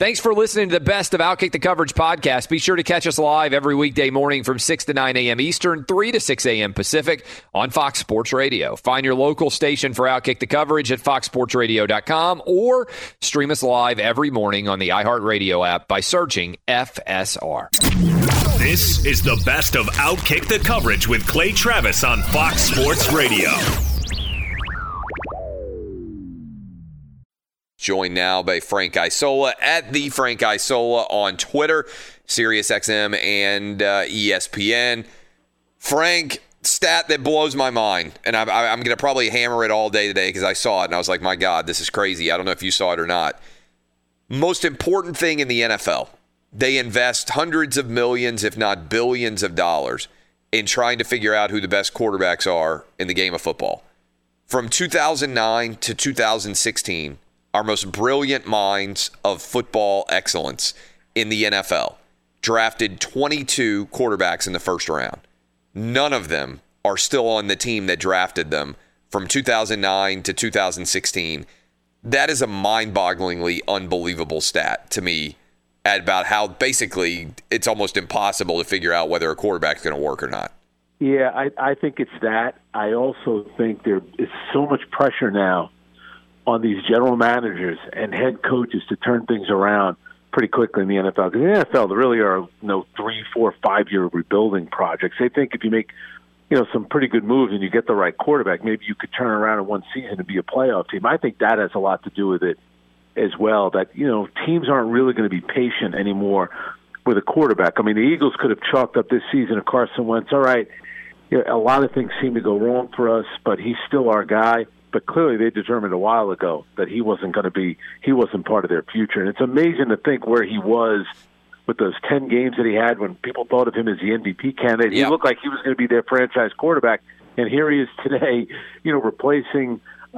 Thanks for listening to the best of Outkick the Coverage podcast. Be sure to catch us live every weekday morning from 6 to 9 a.m. Eastern, 3 to 6 a.m. Pacific on Fox Sports Radio. Find your local station for Outkick the Coverage at foxsportsradio.com or stream us live every morning on the iHeartRadio app by searching FSR. This is the best of Outkick the Coverage with Clay Travis on Fox Sports Radio. Joined now by Frank Isola at the Frank Isola on Twitter, SiriusXM, and ESPN. Frank, stat that blows my mind, and I'm going to probably hammer it all day today because I saw it and I was like, my God, this is crazy. I don't know if you saw it or not. Most important thing in the NFL, they invest hundreds of millions, if not billions of dollars in trying to figure out who the best quarterbacks are in the game of football. From 2009 to 2016, our most brilliant minds of football excellence in the NFL drafted 22 quarterbacks in the first round. None of them are still on the team that drafted them from 2009 to 2016. That is a mind-bogglingly unbelievable stat to me about how basically it's almost impossible to figure out whether a quarterback's going to work or not. Yeah, I think it's that. I also think there is so much pressure now on these general managers and head coaches to turn things around pretty quickly in the NFL. Because in the NFL, there really are 3, 4, 5-year rebuilding projects. They think if you make some pretty good moves and you get the right quarterback, maybe you could turn around in one season and be a playoff team. I think that has a lot to do with it as well, that teams aren't really going to be patient anymore with a quarterback. I mean, the Eagles could have chalked up this season of Carson Wentz. All right, a lot of things seem to go wrong for us, but he's still our guy. But clearly they determined a while ago that he wasn't part of their future. And it's amazing to think where he was with those 10 games that he had when people thought of him as the MVP candidate. Yep. He looked like he was going to be their franchise quarterback. And here he is today, replacing,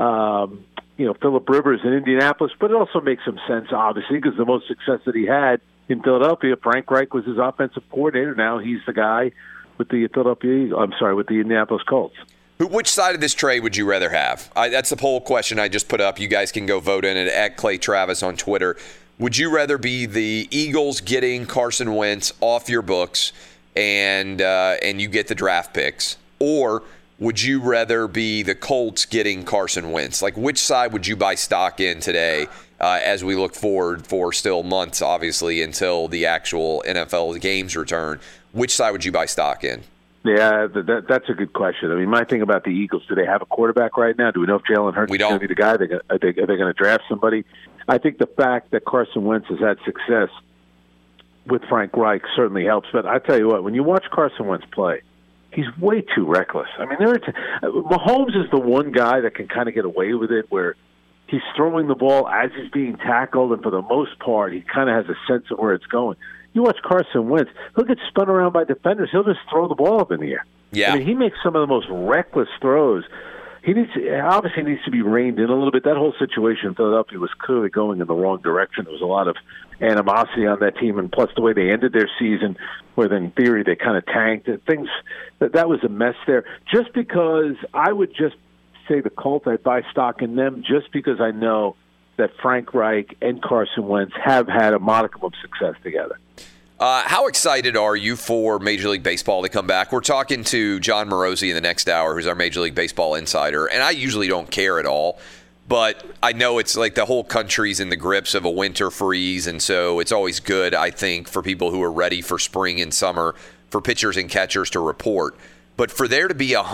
Phillip Rivers in Indianapolis. But it also makes some sense, obviously, because the most success that he had in Philadelphia, Frank Reich was his offensive coordinator. Now he's the guy with the with the Indianapolis Colts. Which side of this trade would you rather have? That's the poll question I just put up. You guys can go vote in it at Clay Travis on Twitter. Would you rather be the Eagles getting Carson Wentz off your books and you get the draft picks, or would you rather be the Colts getting Carson Wentz? Like, which side would you buy stock in today as we look forward for still months, obviously, until the actual NFL games return? Which side would you buy stock in? Yeah, that's a good question. I mean, my thing about the Eagles, do they have a quarterback right now? Do we know if Jalen Hurts is going to be the guy? Are they going to draft somebody? I think the fact that Carson Wentz has had success with Frank Reich certainly helps. But I tell you what, when you watch Carson Wentz play, he's way too reckless. I mean, Mahomes is the one guy that can kind of get away with it where he's throwing the ball as he's being tackled, and for the most part, he kind of has a sense of where it's going. You watch Carson Wentz, he'll get spun around by defenders. He'll just throw the ball up in the air. Yeah. I mean, he makes some of the most reckless throws. He obviously needs to be reined in a little bit. That whole situation in Philadelphia was clearly going in the wrong direction. There was a lot of animosity on that team, and plus the way they ended their season, where in theory they kind of tanked. Things that was a mess there. Just because I would just say the Colts, I'd buy stock in them just because I know that Frank Reich and Carson Wentz have had a modicum of success together. How excited are you for Major League Baseball to come back? We're talking to John Morosi in the next hour, who's our Major League Baseball insider, and I usually don't care at all, but I know it's like the whole country's in the grips of a winter freeze, and so it's always good, I think, for people who are ready for spring and summer, for pitchers and catchers to report. But for there to be a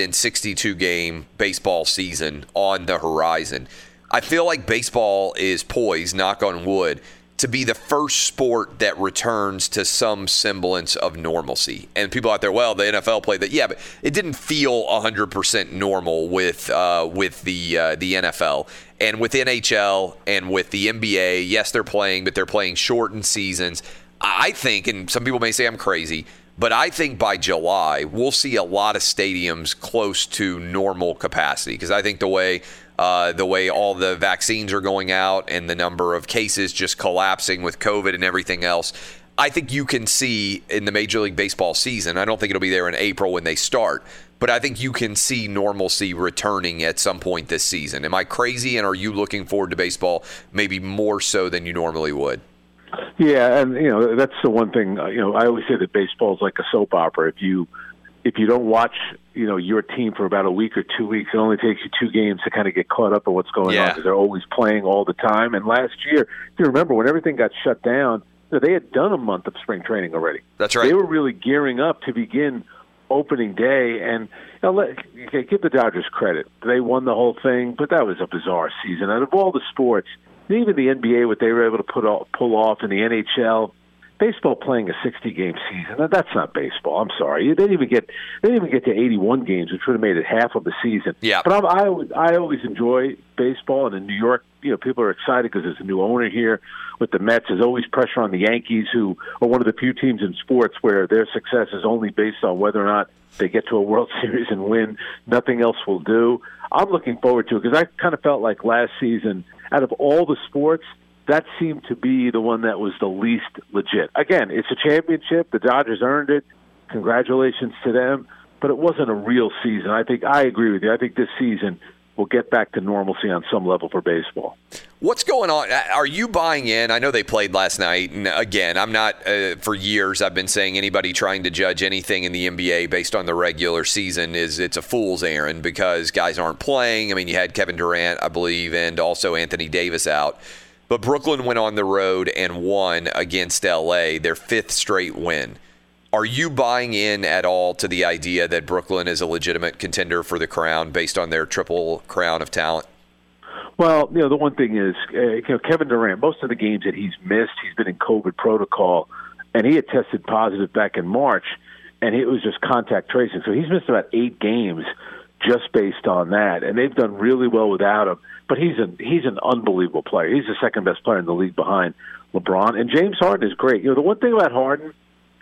162-game baseball season on the horizon, I feel like baseball is poised, knock on wood, to be the first sport that returns to some semblance of normalcy. And people out there, well, the NFL played that. Yeah, but it didn't feel 100% normal with the NFL. And with NHL and with the NBA, yes, they're playing, but they're playing shortened seasons. I think, and some people may say I'm crazy, but I think by July, we'll see a lot of stadiums close to normal capacity, because I think the way all the vaccines are going out and the number of cases just collapsing with COVID and everything else, I think you can see in the Major League Baseball season, I don't think it'll be there in April when they start, but I think you can see normalcy returning at some point this season. Am I crazy, and are you looking forward to baseball maybe more so than you normally would? Yeah, and that's the one thing. I always say that baseball is like a soap opera. If you don't watch, your team for about a week or 2 weeks, it only takes you 2 games to kind of get caught up on what's going on because they're always playing all the time. And last year, if you remember, when everything got shut down, they had done a month of spring training already. That's right. They were really gearing up to begin opening day, and give the Dodgers credit. They won the whole thing, but that was a bizarre season. Out of all the sports, even the NBA, what they were able to pull off in the NHL, baseball playing a 60-game season, that's not baseball. I'm sorry. They didn't even get to 81 games, which would have made it half of the season. Yeah. But I always enjoy baseball, and in New York, people are excited because there's a new owner here with the Mets. There's always pressure on the Yankees, who are one of the few teams in sports where their success is only based on whether or not they get to a World Series and win. Nothing else will do. I'm looking forward to it because I kind of felt like last season, out of all the sports, that seemed to be the one that was the least legit. Again, it's a championship. The Dodgers earned it. Congratulations to them. But it wasn't a real season. I agree with you. I think this season will get back to normalcy on some level for baseball. What's going on? Are you buying in? I know they played last night. And again, I'm not, for years, I've been saying anybody trying to judge anything in the NBA based on the regular season it's a fool's errand because guys aren't playing. I mean, you had Kevin Durant, I believe, and also Anthony Davis out. But Brooklyn went on the road and won against LA, their 5th straight win. Are you buying in at all to the idea that Brooklyn is a legitimate contender for the crown based on their triple crown of talent? Well, the one thing is, Kevin Durant, most of the games that he's missed, he's been in COVID protocol, and he had tested positive back in March, and it was just contact tracing. So he's missed about 8 games just based on that, and they've done really well without him. But he's an unbelievable player. He's the second best player in the league behind LeBron, and James Harden is great. The one thing about Harden,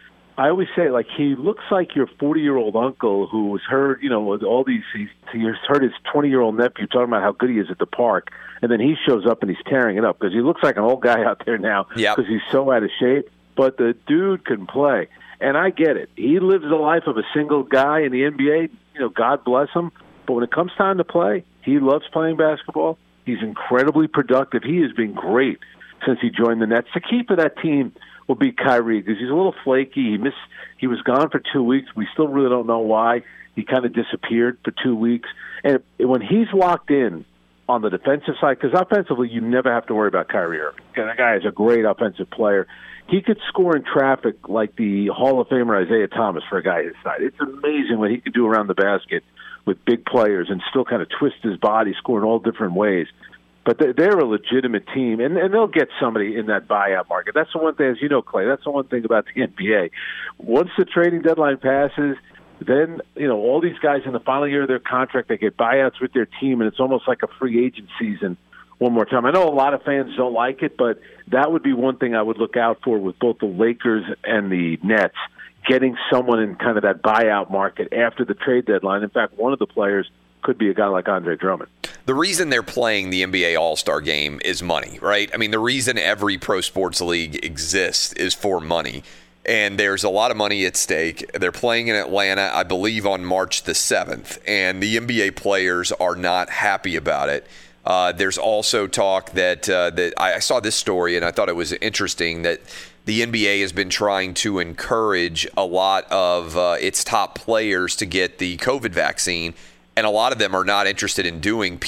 I always say, he looks like your 40-year-old uncle who's heard, with all these, he's heard his 20-year-old nephew talking about how good he is at the park, and then he shows up and he's tearing it up because he looks like an old guy out there now because he's so out of shape. But the dude can play, and I get it. He lives the life of a single guy in the NBA. God bless him. But when it comes time to play, he loves playing basketball. He's incredibly productive. He has been great since he joined the Nets. The key for that team will be Kyrie because he's a little flaky. He was gone for 2 weeks. We still really don't know why. He kind of disappeared for 2 weeks. And when he's locked in on the defensive side, because offensively you never have to worry about Kyrie Irving. That guy is a great offensive player. He could score in traffic like the Hall of Famer Isaiah Thomas for a guy his side. It's amazing what he could do around the basket with big players and still kind of twist his body, score in all different ways. But they're a legitimate team, and they'll get somebody in that buyout market. That's the one thing, as you know, Clay, that's the one thing about the NBA. Once the trading deadline passes, then, all these guys in the final year of their contract, they get buyouts with their team, and it's almost like a free agent season one more time. I know a lot of fans don't like it, but that would be one thing I would look out for with both the Lakers and the Nets, getting someone in kind of that buyout market after the trade deadline. In fact, one of the players could be a guy like Andre Drummond. The reason they're playing the NBA All-Star Game is money, right? I mean, the reason every pro sports league exists is for money, and there's a lot of money at stake. They're playing in Atlanta, I believe, on March the 7th, and the NBA players are not happy about it. There's also talk that I saw this story, and I thought it was interesting, that the NBA has been trying to encourage a lot of its top players to get the COVID vaccine, and a lot of them are not interested in doing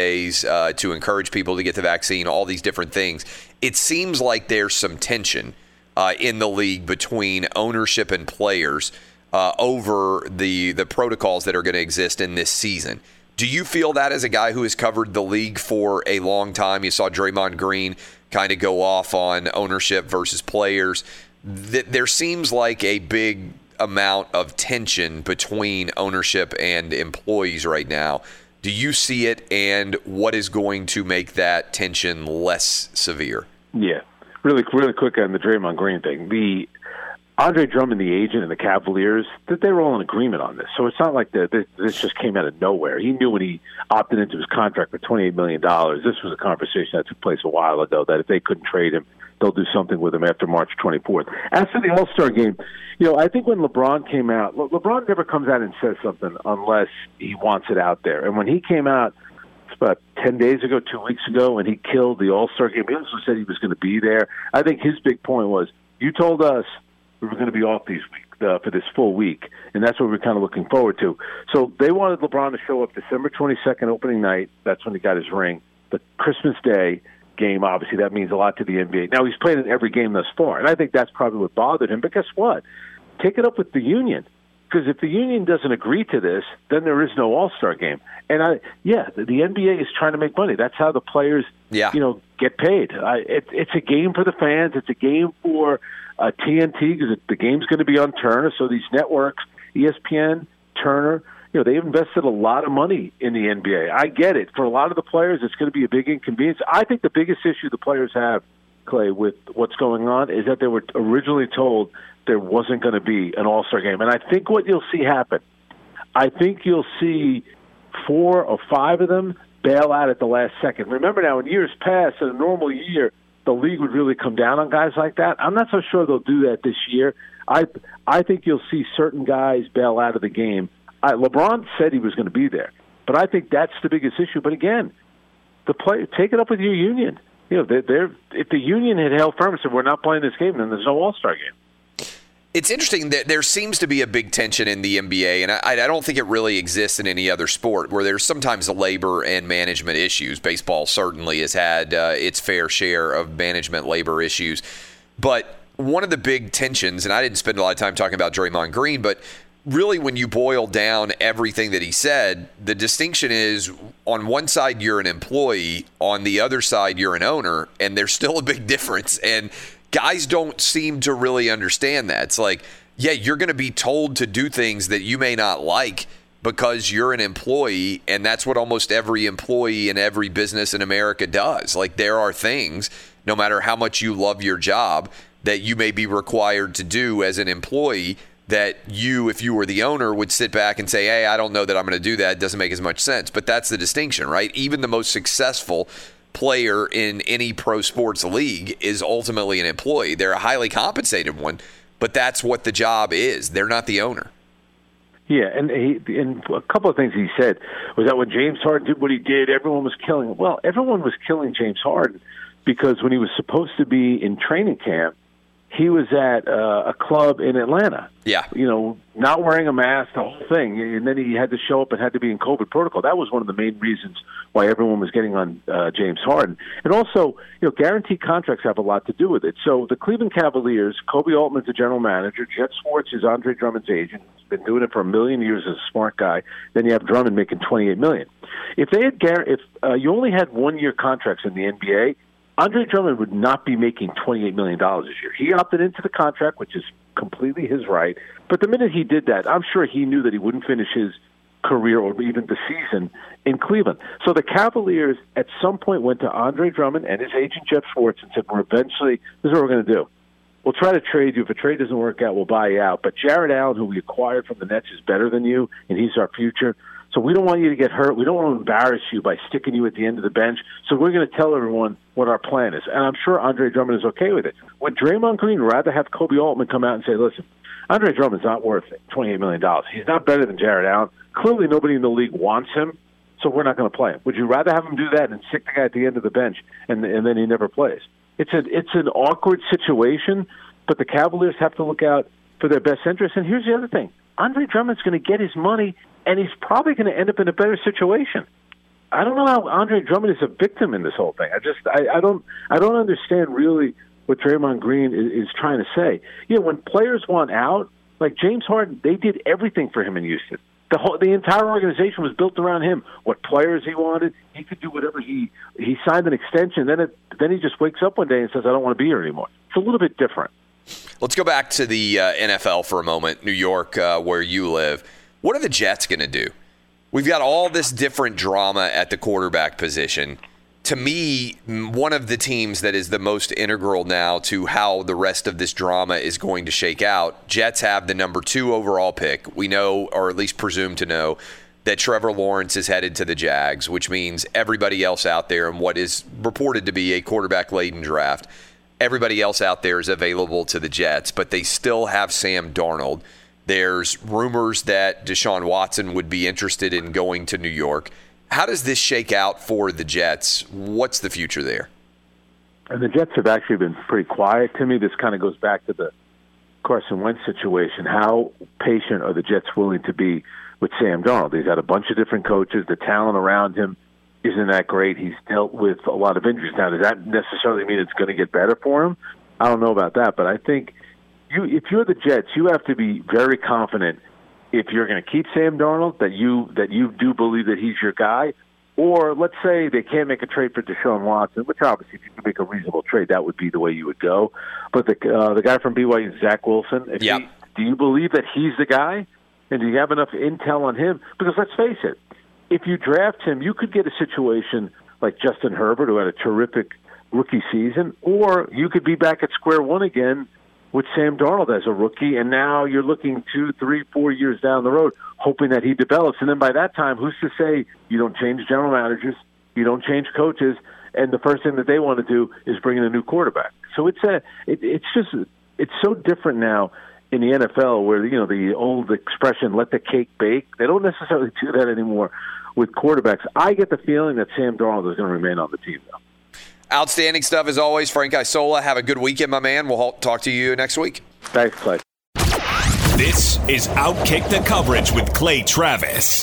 PSAs to encourage people to get the vaccine, all these different things. It seems like there's some tension in the league between ownership and players over the protocols that are going to exist in this season. Do you feel that as a guy who has covered the league for a long time? You saw Draymond Green kind of go off on ownership versus players. There seems like a big amount of tension between ownership and employees right now. Do you see it, and what is going to make that tension less severe? Yeah, really quick on the Draymond Green thing. The Andre Drummond, the agent, and the Cavaliers, that they were all in agreement on this. So it's not like this just came out of nowhere. He knew when he opted into his contract for $28 million, this was a conversation that took place a while ago, that if they couldn't trade him, they'll do something with him after March 24th. As for the All-Star game, I think when LeBron came out, LeBron never comes out and says something unless he wants it out there. And when he came out about 10 days ago, 2 weeks ago, when he killed the All-Star game. He also said he was going to be there. I think his big point was, you told us we were going to be off these weeks for this full week, and that's what we're kind of looking forward to. So they wanted LeBron to show up December 22nd, opening night. That's when he got his ring. The Christmas Day game, obviously, that means a lot to the NBA. Now, he's played in every game thus far, and I think that's probably what bothered him. But guess what? Take it up with the union. Because if the union doesn't agree to this, then there is no All-Star game. And the NBA is trying to make money. That's how the players, get paid. It's a game for the fans. It's a game for TNT because the game's going to be on Turner. So these networks, ESPN, Turner, they've invested a lot of money in the NBA. I get it. For a lot of the players, it's going to be a big inconvenience. I think the biggest issue the players have, Clay, with what's going on is that they were originally told there wasn't going to be an All-Star game. And I think what you'll see happen, I think you'll see 4 or 5 of them bail out at the last second. Remember now, in years past, in a normal year, the league would really come down on guys like that. I'm not so sure they'll do that this year. I think you'll see certain guys bail out of the game. LeBron said he was going to be there, but I think that's the biggest issue. But again, take it up with your union. If the union had held firm and said we're not playing this game, then there's no All-Star game. It's interesting that there seems to be a big tension in the NBA, and I don't think it really exists in any other sport, where there's sometimes labor and management issues. Baseball certainly has had its fair share of management labor issues. But one of the big tensions, and I didn't spend a lot of time talking about Draymond Green, but really when you boil down everything that he said, the distinction is on one side you're an employee, on the other side you're an owner, and there's still a big difference. And guys don't seem to really understand that. It's like, yeah, you're going to be told to do things that you may not like because you're an employee, and that's what almost every employee in every business in America does. Like, there are things, no matter how much you love your job, that you may be required to do as an employee that you, if you were the owner, would sit back and say, hey, I don't know that I'm going to do that. It doesn't make as much sense. But that's the distinction, right? Even the most successful player in any pro sports league is ultimately an employee. They're a highly compensated one, but that's what the job is. They're not the owner. Yeah, and a couple of things he said was that when James Harden did what he did, everyone was killing him. Well, everyone was killing James Harden because when he was supposed to be in training camp, he was at a club in Atlanta. Yeah. Not wearing a mask, the whole thing. And then he had to show up and had to be in COVID protocol. That was one of the main reasons why everyone was getting on James Harden. And also, guaranteed contracts have a lot to do with it. So the Cleveland Cavaliers, Kobe Altman's the general manager. Jet Schwartz is Andre Drummond's agent. He's been doing it for 1 million years as a smart guy. Then you have Drummond making $28 million. If you only had 1-year contracts in the NBA, Andre Drummond would not be making $28 million this year. He opted into the contract, which is completely his right. But the minute he did that, I'm sure he knew that he wouldn't finish his career or even the season in Cleveland. So the Cavaliers at some point went to Andre Drummond and his agent Jeff Schwartz and said, this is what we're going to do. We'll try to trade you. If a trade doesn't work out, we'll buy you out. But Jared Allen, who we acquired from the Nets, is better than you, and he's our future. So we don't want you to get hurt. We don't want to embarrass you by sticking you at the end of the bench. So we're going to tell everyone what our plan is. And I'm sure Andre Drummond is okay with it. Would Draymond Green rather have Kobe Altman come out and say, listen, Andre Drummond's not worth $28 million. He's not better than Jared Allen. Clearly nobody in the league wants him, so we're not going to play him. Would you rather have him do that and stick the guy at the end of the bench and then he never plays? It's an awkward situation, but the Cavaliers have to look out for their best interest. And here's the other thing. Andre Drummond's going to get his money, and he's probably going to end up in a better situation. I don't know how Andre Drummond is a victim in this whole thing. I don't understand really what Draymond Green is trying to say. When players want out, like James Harden, they did everything for him in Houston. The entire organization was built around him. What players he wanted, he could do whatever. He signed an extension. Then he just wakes up one day and says, I don't want to be here anymore. It's a little bit different. Let's go back to the NFL for a moment, New York, where you live. What are the Jets going to do? We've got all this different drama at the quarterback position. To me, one of the teams that is the most integral now to how the rest of this drama is going to shake out, Jets have the number 2 overall pick. We know, or at least presume to know, that Trevor Lawrence is headed to the Jags, which means everybody else out there in what is reported to be a quarterback-laden draft, everybody else out there is available to the Jets, but they still have Sam Darnold. There's rumors that Deshaun Watson would be interested in going to New York. How does this shake out for the Jets? What's the future there? And the Jets have actually been pretty quiet to me. This kind of goes back to the Carson Wentz situation. How patient are the Jets willing to be with Sam Darnold? He's had a bunch of different coaches. The talent around him isn't that great. He's dealt with a lot of injuries. Now, does that necessarily mean it's going to get better for him? I don't know about that, but I think if you're the Jets, you have to be very confident if you're going to keep Sam Darnold, that you do believe that he's your guy. Or let's say they can't make a trade for Deshaun Watson, which obviously if you can make a reasonable trade, that would be the way you would go. But the guy from BYU, Zach Wilson, do you believe that he's the guy? And do you have enough intel on him? Because let's face it, if you draft him, you could get a situation like Justin Herbert, who had a terrific rookie season, or you could be back at square one again with Sam Darnold as a rookie, and now you're looking 2, 3, 4 years down the road, hoping that he develops. And then by that time, who's to say you don't change general managers, you don't change coaches, and the first thing that they want to do is bring in a new quarterback. So it's so different now in the NFL, where the old expression "let the cake bake." They don't necessarily do that anymore with quarterbacks. I get the feeling that Sam Darnold is going to remain on the team, though. Outstanding stuff as always, Frank Isola. Have a good weekend, my man. We'll talk to you next week. Thanks, Clay. This is Outkick the Coverage with Clay Travis.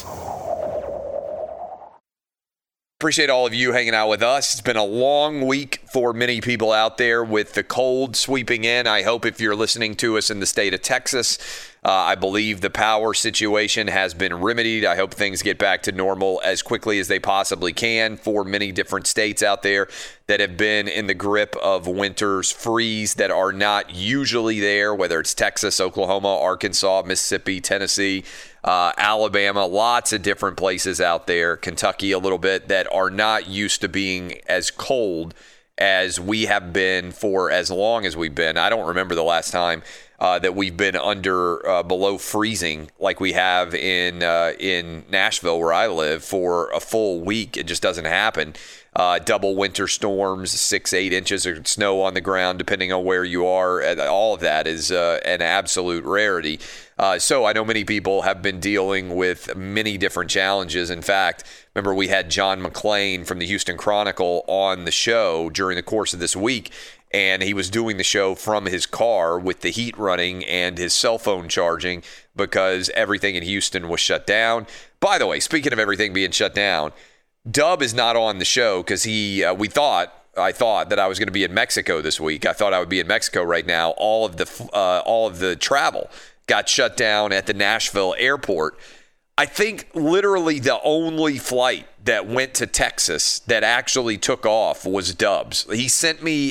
Appreciate all of you hanging out with us. It's been a long week for many people out there with the cold sweeping in. I hope if you're listening to us in the state of Texas, I believe the power situation has been remedied. I hope things get back to normal as quickly as they possibly can for many different states out there that have been in the grip of winter's freeze that are not usually there, whether it's Texas, Oklahoma, Arkansas, Mississippi, Tennessee, Alabama, lots of different places out there, Kentucky a little bit, that are not used to being as cold as we have been for as long as we've been. I don't remember the last time that we've been under below freezing like we have in Nashville, where I live, for a full week. It just doesn't happen. Double winter storms, 6-8 inches of snow on the ground, depending on where you are. All of that is an absolute rarity. So I know many people have been dealing with many different challenges. In fact, remember we had John McClain from the Houston Chronicle on the show during the course of this week, and he was doing the show from his car with the heat running and his cell phone charging because everything in Houston was shut down. By the way, speaking of everything being shut down, Dub is not on the show because I thought that I was going to be in Mexico this week. I thought I would be in Mexico right now. All of the travel got shut down at the Nashville airport. I think literally the only flight that went to Texas that actually took off was Dub's. He sent me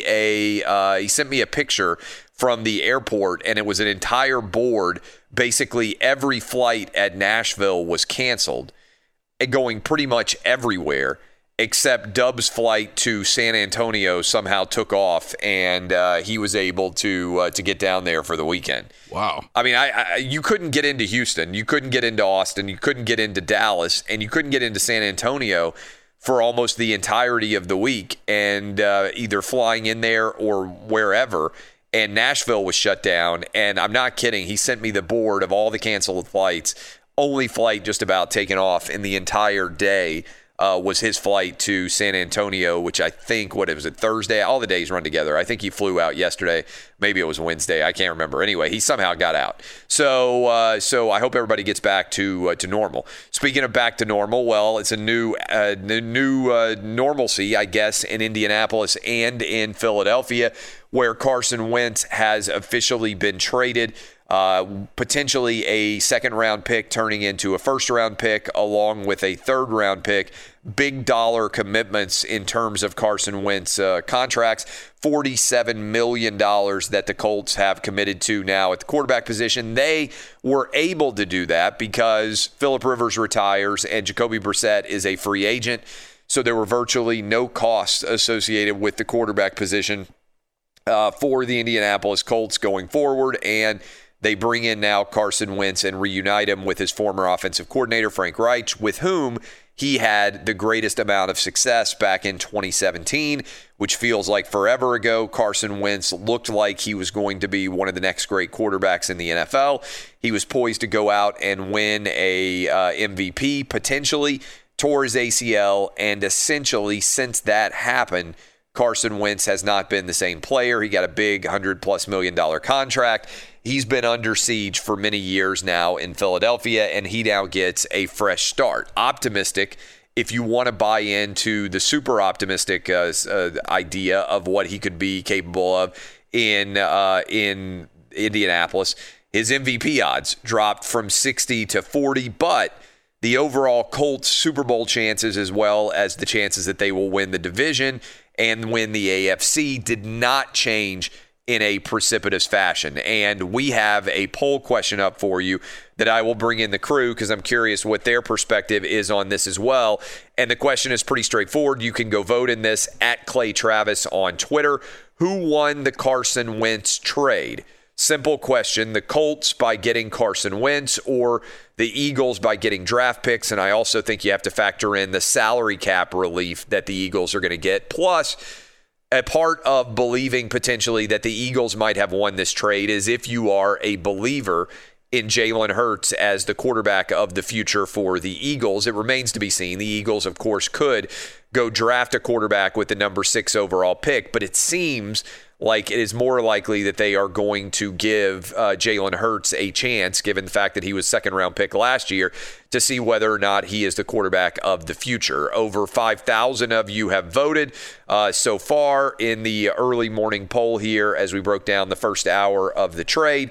a picture from the airport, and it was an entire board. Basically, every flight at Nashville was canceled, going pretty much everywhere, except Dub's flight to San Antonio somehow took off, and he was able to get down there for the weekend. Wow. I mean, you couldn't get into Houston, you couldn't get into Austin, you couldn't get into Dallas, and you couldn't get into San Antonio for almost the entirety of the week, and either flying in there or wherever. And Nashville was shut down, and I'm not kidding. He sent me the board of all the canceled flights. Only flight just about taken off in the entire day was his flight to San Antonio, which I think, Thursday? All the days run together. I think he flew out yesterday. Maybe it was Wednesday. I can't remember. Anyway, he somehow got out. So I hope everybody gets back to normal. Speaking of back to normal, well, it's a new normalcy, I guess, in Indianapolis and in Philadelphia, where Carson Wentz has officially been traded. Potentially a second-round pick turning into a first-round pick, along with a third-round pick. Big dollar commitments in terms of Carson Wentz contracts. $47 million that the Colts have committed to now at the quarterback position. They were able to do that because Phillip Rivers retires and Jacoby Brissett is a free agent. So there were virtually no costs associated with the quarterback position for the Indianapolis Colts going forward. And they bring in now Carson Wentz and reunite him with his former offensive coordinator, Frank Reich, with whom he had the greatest amount of success back in 2017, which feels like forever ago. Carson Wentz looked like he was going to be one of the next great quarterbacks in the NFL. He was poised to go out and win a MVP, potentially. tore his ACL, and essentially since that happened, Carson Wentz has not been the same player. He got a big $100+ million contract. He's been under siege for many years now in Philadelphia, and he now gets a fresh start. Optimistic, if you want to buy into the super optimistic idea of what he could be capable of in Indianapolis, his MVP odds dropped from 60 to 40, but the overall Colts Super Bowl chances, as well as the chances that they will win the division and win the AFC, did not change in a precipitous fashion. And we have a poll question up for you that I will bring in the crew because I'm curious what their perspective is on this as well. And the question is pretty straightforward. You can go vote in this at Clay Travis on Twitter. Who won the Carson Wentz trade? Simple question. The Colts by getting Carson Wentz, or the Eagles by getting draft picks? And I also think you have to factor in the salary cap relief that the Eagles are going to get. Plus, a part of believing potentially that the Eagles might have won this trade is if you are a believer in Jalen Hurts as the quarterback of the future for the Eagles. It remains to be seen. The Eagles, of course, could go draft a quarterback with the number 6 overall pick, but it seems like it is more likely that they are going to give Jalen Hurts a chance, given the fact that he was second-round pick last year, to see whether or not he is the quarterback of the future. Over 5,000 of you have voted so far in the early morning poll here as we broke down the first hour of the trade.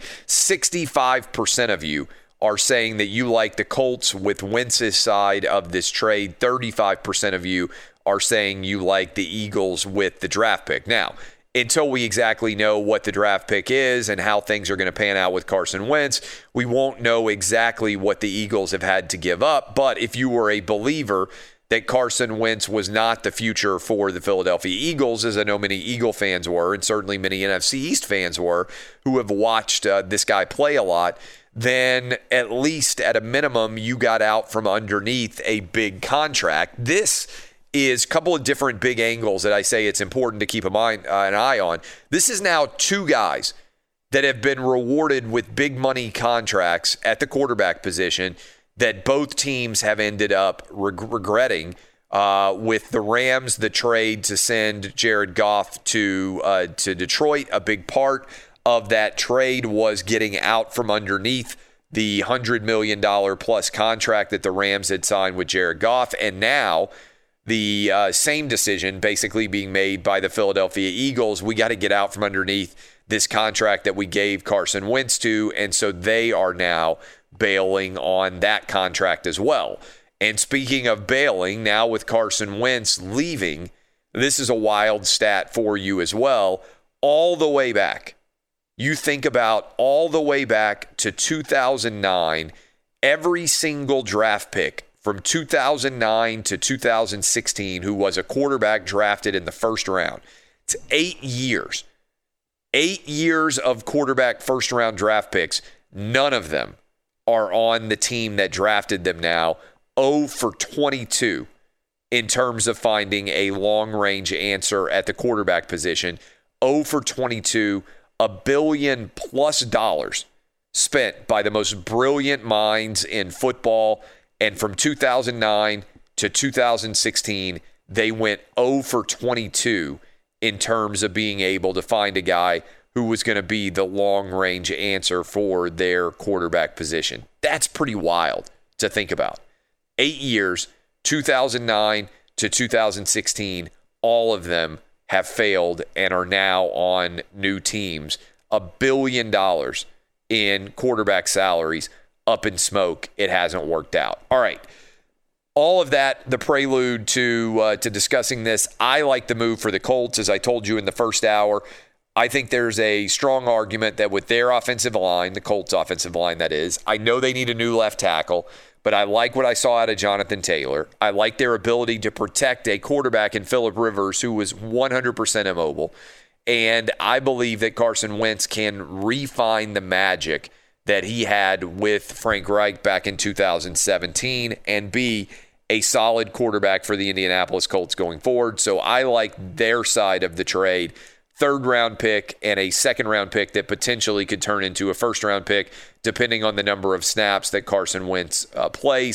65% of you are saying that you like the Colts with Wentz's side of this trade. 35% of you are saying you like the Eagles with the draft pick. Now, until we exactly know what the draft pick is and how things are going to pan out with Carson Wentz, we won't know exactly what the Eagles have had to give up. But if you were a believer that Carson Wentz was not the future for the Philadelphia Eagles, as I know many Eagle fans were, and certainly many NFC East fans were, who have watched this guy play a lot, then at least at a minimum, you got out from underneath a big contract. This is a couple of different big angles that I say it's important to keep an eye on. This is now 2 guys that have been rewarded with big money contracts at the quarterback position that both teams have ended up regretting. With the Rams, the trade to send Jared Goff to Detroit, a big part of that trade was getting out from underneath the $100 million plus contract that the Rams had signed with Jared Goff. And now the same decision basically being made by the Philadelphia Eagles. We got to get out from underneath this contract that we gave Carson Wentz to, and so they are now bailing on that contract as well. And speaking of bailing, now with Carson Wentz leaving, this is a wild stat for you as well. All the way back, you think about all the way back to 2009, every single draft pick from 2009 to 2016 who was a quarterback drafted in the first round. It's 8 years. 8 years of quarterback first-round draft picks. None of them are on the team that drafted them now. 0 for 22 in terms of finding a long-range answer at the quarterback position. 0 for 22, $1 billion+ spent by the most brilliant minds in football. And from 2009 to 2016, they went 0 for 22 in terms of being able to find a guy who was going to be the long-range answer for their quarterback position. That's pretty wild to think about. 8 years, 2009 to 2016, all of them have failed and are now on new teams. $1 billion in quarterback salaries up in smoke. It hasn't worked out. All right. All of that, the prelude to discussing this. I like the move for the Colts, as I told you in the first hour. I think there's a strong argument that with their offensive line, the Colts offensive line that is, I know they need a new left tackle, but I like what I saw out of Jonathan Taylor. I like their ability to protect a quarterback in Phillip Rivers who was 100% immobile. And I believe that Carson Wentz can refine the magic that he had with Frank Reich back in 2017 and be a solid quarterback for the Indianapolis Colts going forward. So I like their side of the trade. 3rd-round pick and a 2nd-round pick that potentially could turn into a 1st-round pick, depending on the number of snaps that Carson Wentz plays.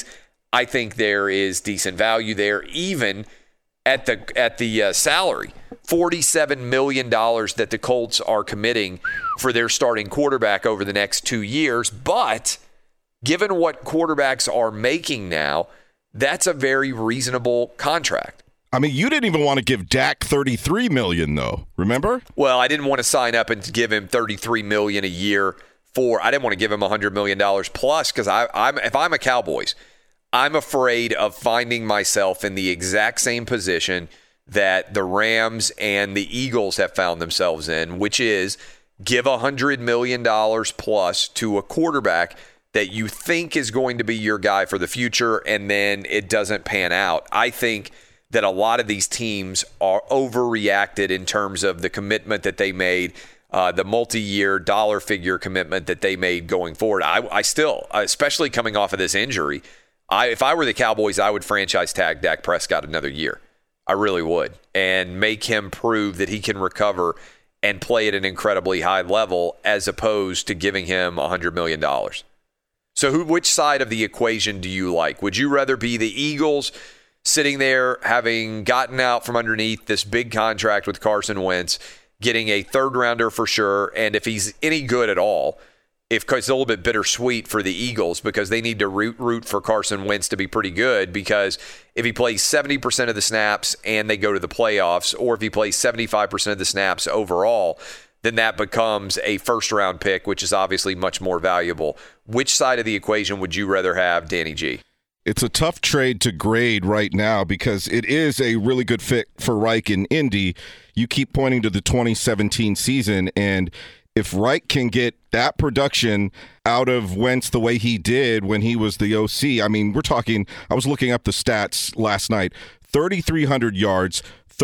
I think there is decent value there, even at the salary. $47 million that the Colts are committing for their starting quarterback over the next 2 years. But given what quarterbacks are making now, that's a very reasonable contract. I mean, you didn't even want to give Dak $33 million, though. Remember? Well, I didn't want to sign up and give him $33 million a year I didn't want to give him $100 million plus, because if I'm a Cowboys, I'm afraid of finding myself in the exact same position that the Rams and the Eagles have found themselves in, which is give $100 million plus to a quarterback that you think is going to be your guy for the future, and then it doesn't pan out. I think that a lot of these teams are overreacted in terms of the commitment that they made, the multi-year dollar figure commitment that they made going forward. I still, especially coming off of this injury, if I were the Cowboys, I would franchise tag Dak Prescott another year. I really would, and make him prove that he can recover and play at an incredibly high level, as opposed to giving him $100 million. So which side of the equation do you like? Would you rather be the Eagles sitting there having gotten out from underneath this big contract with Carson Wentz, getting a third rounder for sure, and if he's any good at all, it's a little bit bittersweet for the Eagles because they need to root for Carson Wentz to be pretty good, because if he plays 70% of the snaps and they go to the playoffs, or if he plays 75% of the snaps overall, then that becomes a first-round pick, which is obviously much more valuable. Which side of the equation would you rather have, Danny G? It's a tough trade to grade right now because it is a really good fit for Reich in Indy. You keep pointing to the 2017 season, and if Reich can get that production out of Wentz the way he did when he was the OC, I mean, I was looking up the stats last night, 3,300 yards,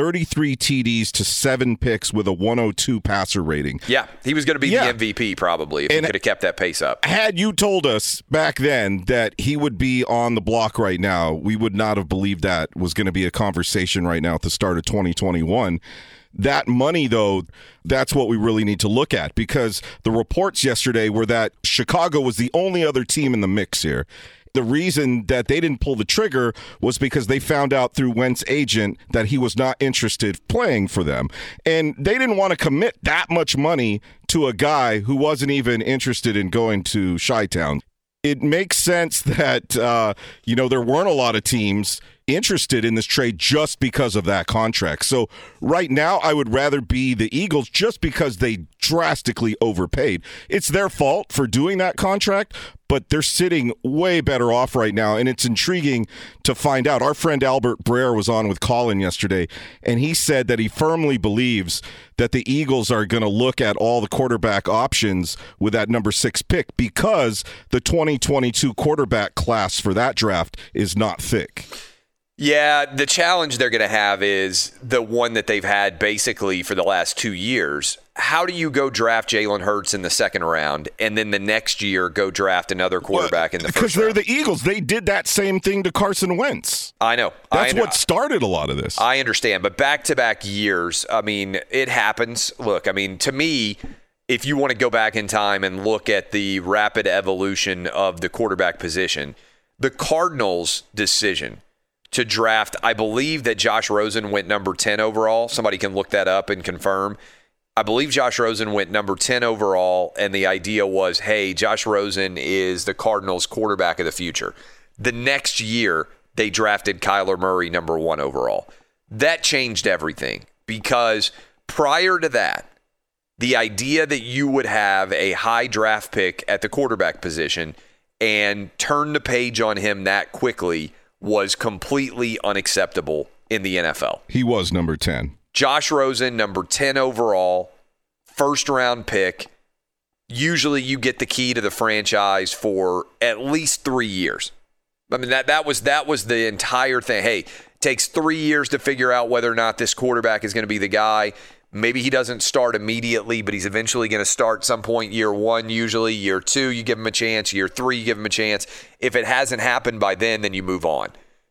33 TDs to 7 picks with a 102 passer rating. Yeah, he was going to be the MVP probably if he could have kept that pace up. Had you told us back then that he would be on the block right now, we would not have believed that was going to be a conversation right now at the start of 2021. That money, though, that's what we really need to look at, because the reports yesterday were that Chicago was the only other team in the mix here. The reason that they didn't pull the trigger was because they found out through Wentz's agent that he was not interested playing for them. And they didn't want to commit that much money to a guy who wasn't even interested in going to Chi-Town. It makes sense that, there weren't a lot of teams interested in this trade just because of that contract. So right now, I would rather be the Eagles just because they drastically overpaid. It's their fault for doing that contract, but they're sitting way better off right now, and it's intriguing to find out. Our friend Albert Breer was on with Colin yesterday, and he said that he firmly believes that the Eagles are going to look at all the quarterback options with that number 6 pick, because the 2022 quarterback class for that draft is not thick. Yeah, the challenge they're going to have is the one that they've had basically for the last 2 years. How do you go draft Jalen Hurts in the second round and then the next year go draft another quarterback in the first round? Because they're the Eagles. They did that same thing to Carson Wentz. I know. That's what started a lot of this. I understand. But back-to-back years, I mean, it happens. Look, I mean, to me, if you want to go back in time and look at the rapid evolution of the quarterback position, the Cardinals' decision to draft, I believe that Josh Rosen went number 10 overall. Somebody can look that up and confirm. I believe Josh Rosen went number 10 overall, and the idea was, hey, Josh Rosen is the Cardinals' quarterback of the future. The next year, they drafted Kyler Murray number 1 overall. That changed everything, because prior to that, the idea that you would have a high draft pick at the quarterback position and turn the page on him that quickly was completely unacceptable in the NFL. He was number 10. Josh Rosen, number 10 overall, first-round pick. Usually you get the key to the franchise for at least 3 years. I mean, that was the entire thing. Hey, it takes 3 years to figure out whether or not this quarterback is going to be the guy. Maybe he doesn't start immediately, but he's eventually going to start some point year 1, usually. Year 2, you give him a chance. Year 3, you give him a chance. If it hasn't happened by then you move on.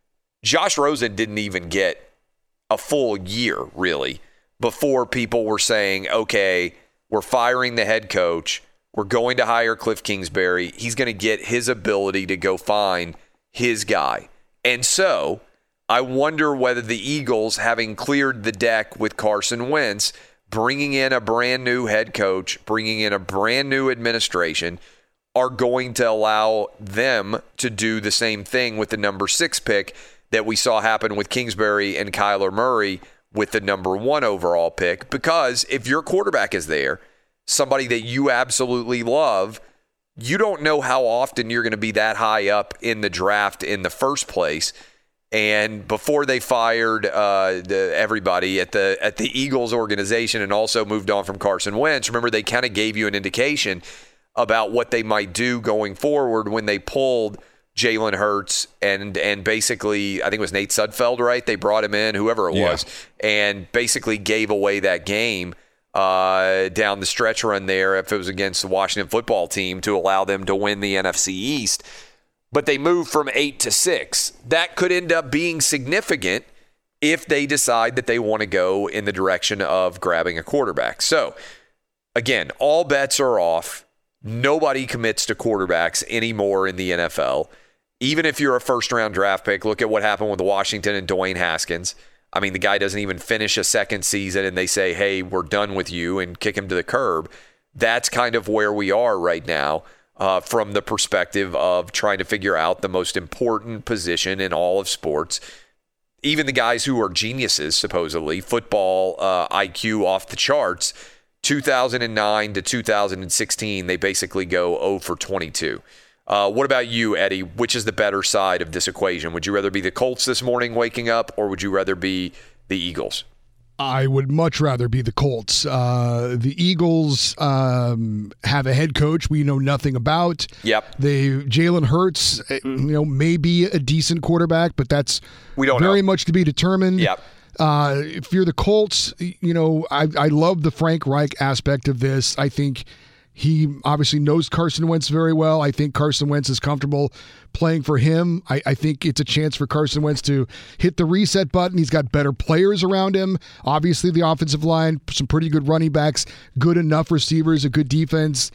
Josh Rosen didn't even get a full year, really, before people were saying, okay, we're firing the head coach. We're going to hire Cliff Kingsbury. He's going to get his ability to go find his guy. And so I wonder whether the Eagles, having cleared the deck with Carson Wentz, bringing in a brand new head coach, bringing in a brand new administration, are going to allow them to do the same thing with the number 6 pick that we saw happen with Kingsbury and Kyler Murray with the number 1 overall pick. Because if your quarterback is there, somebody that you absolutely love, you don't know how often you're going to be that high up in the draft in the first place. And before they fired everybody at the Eagles organization and also moved on from Carson Wentz, remember they kind of gave you an indication about what they might do going forward when they pulled Jalen Hurts and basically, I think it was Nate Sudfeld, right? They brought him in, whoever it was, and basically gave away that game down the stretch run there if it was against the Washington football team to allow them to win the NFC East. But they moved from 8 to 6. That could end up being significant if they decide that they want to go in the direction of grabbing a quarterback. So, again, all bets are off. Nobody commits to quarterbacks anymore in the NFL. Even if you're a first-round draft pick, look at what happened with Washington and Dwayne Haskins. I mean, the guy doesn't even finish a second season, and they say, hey, we're done with you, and kick him to the curb. That's kind of where we are right now. From the perspective of trying to figure out the most important position in all of sports. Even the guys who are geniuses, supposedly, football IQ off the charts, 2009 to 2016, they basically go 0 for 22. What about you, Eddie? Which is the better side of this equation? Would you rather be the Colts this morning waking up, or would you rather be the Eagles? I would much rather be the Colts. The Eagles have a head coach we know nothing about. Yep. Jalen Hurts, may be a decent quarterback, but that's very much to be determined. Yep. If you're the Colts, I love the Frank Reich aspect of this. I think he obviously knows Carson Wentz very well. I think Carson Wentz is comfortable playing for him. I think it's a chance for Carson Wentz to hit the reset button. He's got better players around him. Obviously, the offensive line, some pretty good running backs, good enough receivers, a good defense.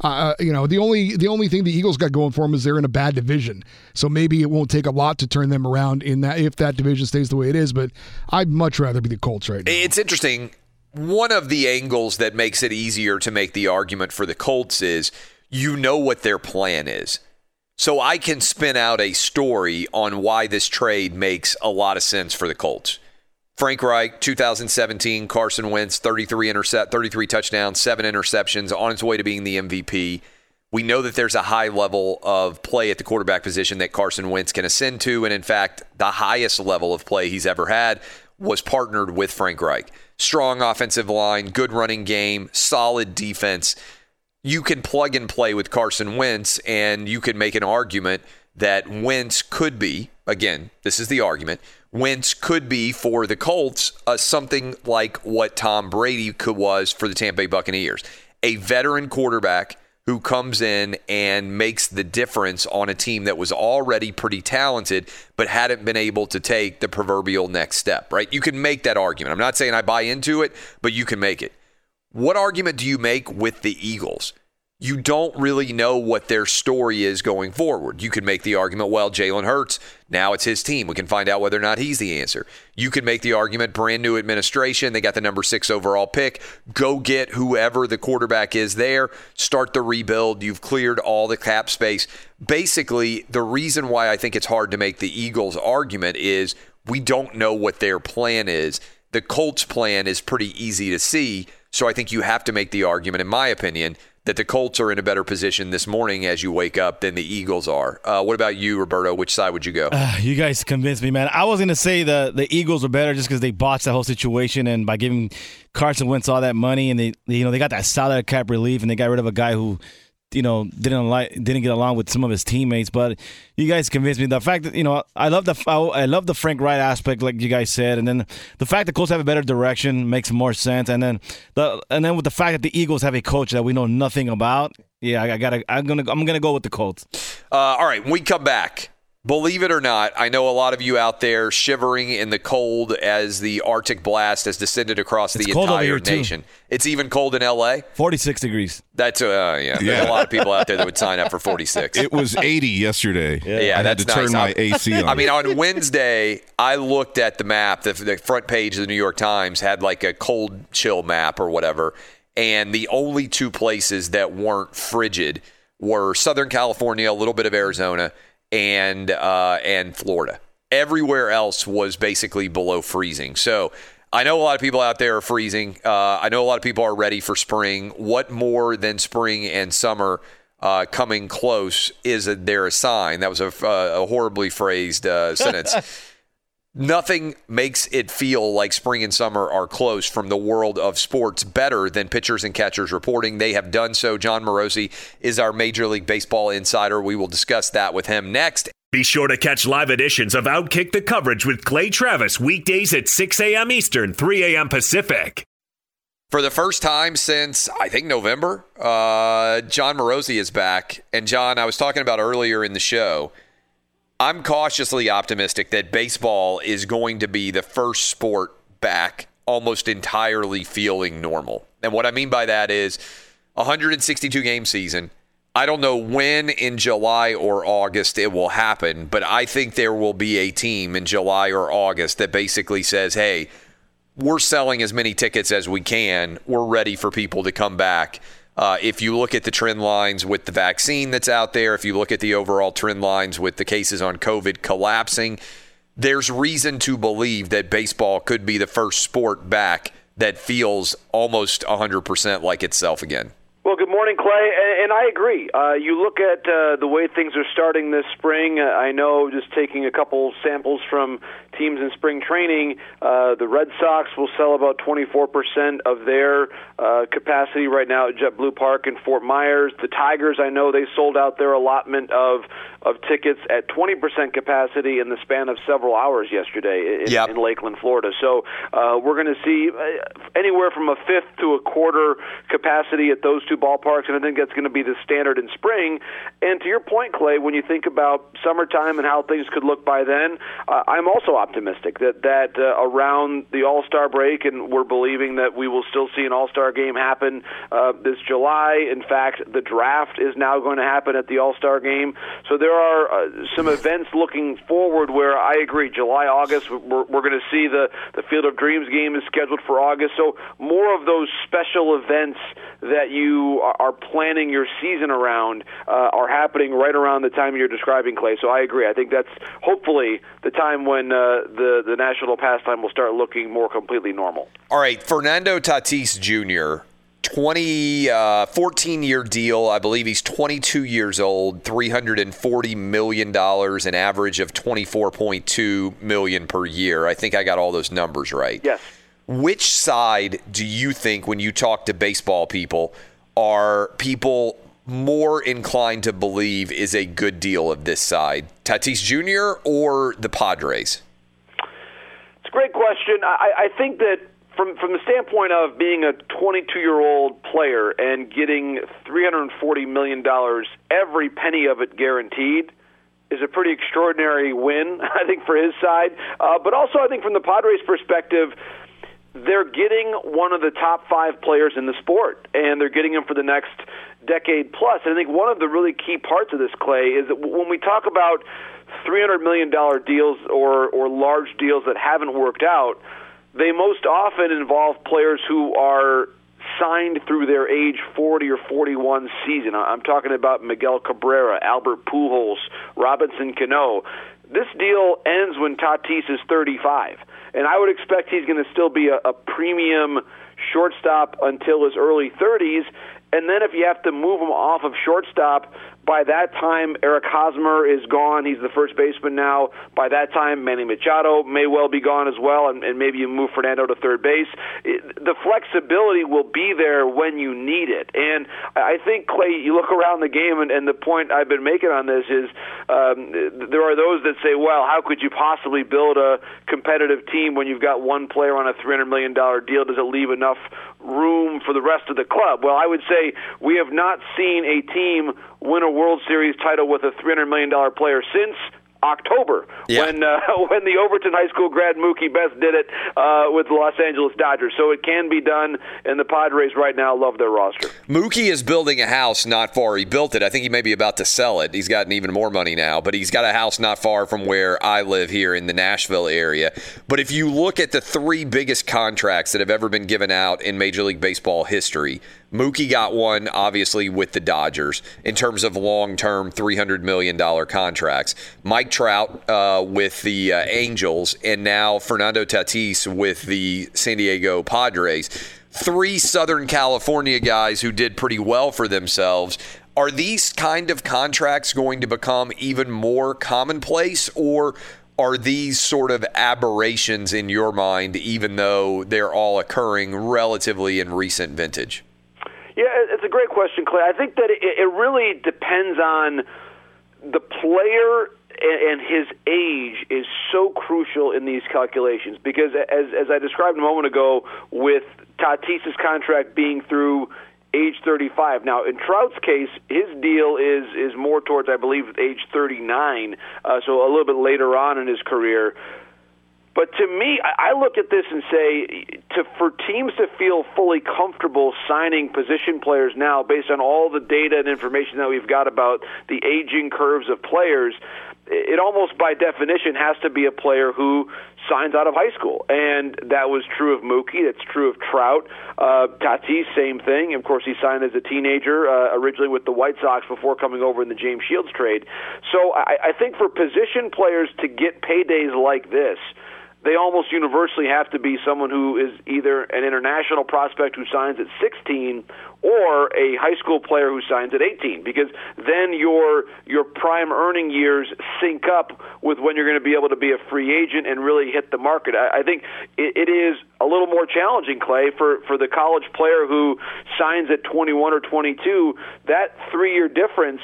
The only thing the Eagles got going for them is they're in a bad division. So maybe it won't take a lot to turn them around in that if that division stays the way it is. But I'd much rather be the Colts right now. It's interesting. One of the angles that makes it easier to make the argument for the Colts is you know what their plan is. So I can spin out a story on why this trade makes a lot of sense for the Colts. Frank Reich, 2017, Carson Wentz, 33 touchdowns, 7 interceptions, on his way to being the MVP. We know that there's a high level of play at the quarterback position that Carson Wentz can ascend to, and in fact, the highest level of play he's ever had was partnered with Frank Reich. Strong offensive line, good running game, solid defense. You can plug and play with Carson Wentz, and you can make an argument that Wentz could be, again, this is the argument, Wentz could be for the Colts something like what Tom Brady was for the Tampa Bay Buccaneers. A veteran quarterback who comes in and makes the difference on a team that was already pretty talented but hadn't been able to take the proverbial next step, right? You can make that argument. I'm not saying I buy into it, but you can make it. What argument do you make with the Eagles? You don't really know what their story is going forward. You can make the argument, well, Jalen Hurts, now it's his team. We can find out whether or not he's the answer. You can make the argument, brand new administration, they got the number 6 overall pick. Go get whoever the quarterback is there. Start the rebuild. You've cleared all the cap space. Basically, the reason why I think it's hard to make the Eagles argument is we don't know what their plan is. The Colts' plan is pretty easy to see, so I think you have to make the argument, in my opinion, that the Colts are in a better position this morning as you wake up than the Eagles are. What about you, Roberto? Which side would you go? You guys convinced me, man. I was going to say the Eagles are better just because they botched the whole situation, and by giving Carson Wentz all that money, and they got that salary cap relief, and they got rid of a guy who didn't get along with some of his teammates. But you guys convinced me. The fact that I love the Frank Reich aspect, like you guys said, and then the fact that Colts have a better direction makes more sense. And then with the fact that the Eagles have a coach that we know nothing about, I'm gonna go with the Colts. All right, when we come back, Believe it or not, I know a lot of you out there shivering in the cold as the Arctic blast has descended across the entire nation. It's even cold in L.A.? 46 degrees. That's, yeah. There's a lot of people out there that would sign up for 46. It was 80 yesterday. Yeah, I had to turn my AC on. I mean, on Wednesday, I looked at the map. The front page of the New York Times had like a cold chill map or whatever, and the only two places that weren't frigid were Southern California, a little bit of Arizona, and Florida. Everywhere else was basically below freezing. So I know a lot of people out there are freezing. I know a lot of people are ready for spring. What more than spring and summer coming close is there a sign? That was a horribly phrased sentence. Nothing makes it feel like spring and summer are close from the world of sports better than pitchers and catchers reporting. They have done so. John Morosi is our Major League Baseball insider. We will discuss that with him next. Be sure to catch live editions of Outkick the Coverage with Clay Travis weekdays at 6 a.m. Eastern, 3 a.m. Pacific. For the first time since, I think, November, John Morosi is back. And, John, I was talking about earlier in the show, I'm cautiously optimistic that baseball is going to be the first sport back almost entirely feeling normal. And what I mean by that is 162-game season. I don't know when in July or August it will happen, but I think there will be a team in July or August that basically says, hey, we're selling as many tickets as we can. We're ready for people to come back. If you look at the trend lines with the vaccine that's out there, if you look at the overall trend lines with the cases on COVID collapsing, there's reason to believe that baseball could be the first sport back that feels almost 100% like itself again. Well, good morning, Clay, and I agree. You look at the way things are starting this spring. I know, just taking a couple samples from teams in spring training, the Red Sox will sell about 24% of their capacity right now at JetBlue Park in Fort Myers. The Tigers, I know they sold out their allotment of tickets at 20% capacity in the span of several hours yesterday in Lakeland, Florida. So we're going to see anywhere from a fifth to a quarter capacity at those two ballparks, and I think that's going to be the standard in spring. And to your point, Clay, when you think about summertime and how things could look by then, I'm also optimistic that around the All-Star break, and we're believing that we will still see an All-Star game happen this July. In fact, the draft is now going to happen at the All-Star game. So there are some events looking forward where I agree, July, August, we're going to see the Field of Dreams game is scheduled for August. So more of those special events that you are planning your season around are happening right around the time you're describing, Clay. So I agree. I think that's hopefully the time when the national pastime will start looking more completely normal. All right, Fernando Tatis Jr., 14-year deal. I believe he's 22 years old, $340 million, an average of $24.2 million per year. I think I got all those numbers right. Yes. Which side do you think, when you talk to baseball people, are people more inclined to believe is a good deal of this side? Tatis Jr. or the Padres? It's a great question. I think that from the standpoint of being a 22-year-old player and getting $340 million, every penny of it guaranteed, is a pretty extraordinary win, I think, for his side. But also, I think from the Padres' perspective, they're getting one of the top 5 players in the sport, and they're getting him for the next decade plus. And I think one of the really key parts of this, Clay, is that when we talk about $300 million deals or large deals that haven't worked out, they most often involve players who are signed through their age 40 or 41 season. I'm talking about Miguel Cabrera, Albert Pujols, Robinson Cano. This deal ends when Tatis is 35. And I would expect he's going to still be a premium shortstop until his early 30s. And then if you have to move him off of shortstop, by that time, Eric Hosmer is gone. He's the first baseman now. By that time, Manny Machado may well be gone as well, and maybe you move Fernando to third base. The flexibility will be there when you need it. And I think, Clay, you look around the game, and the point I've been making on this is there are those that say, well, how could you possibly build a competitive team when you've got one player on a $300 million deal? Does it leave enough room for the rest of the club? Well, I would say we have not seen a team win a World Series title with a $300 million player since October when the Overton High School grad Mookie Betts did it with the Los Angeles Dodgers. So it can be done, and the Padres right now love their roster. Mookie is building a house not far. He built it. I think he may be about to sell it. He's gotten even more money now, but he's got a house not far from where I live here in the Nashville area. But if you look at the three biggest contracts that have ever been given out in Major League Baseball history, Mookie got one, obviously, with the Dodgers in terms of long-term $300 million contracts. Mike Trout with the Angels, and now Fernando Tatis with the San Diego Padres. Three Southern California guys who did pretty well for themselves. Are these kind of contracts going to become even more commonplace, or are these sort of aberrations in your mind, even though they're all occurring relatively in recent vintage? Yeah, it's a great question, Clay. I think that it really depends on the player, and his age is so crucial in these calculations because, as I described a moment ago, with Tatis's contract being through age 35. Now, in Trout's case, his deal is more towards, I believe, age 39, so a little bit later on in his career. But to me, I look at this and say, for teams to feel fully comfortable signing position players now based on all the data and information that we've got about the aging curves of players, it almost by definition has to be a player who signs out of high school. And that was true of Mookie. That's true of Trout. Tatis, same thing. Of course, he signed as a teenager, originally with the White Sox before coming over in the James Shields trade. So I think for position players to get paydays like this, they almost universally have to be someone who is either an international prospect who signs at 16 or a high school player who signs at 18, because then your prime earning years sync up with when you're going to be able to be a free agent and really hit the market. I think it is a little more challenging, Clay, for the college player who signs at 21 or 22. That 3-year difference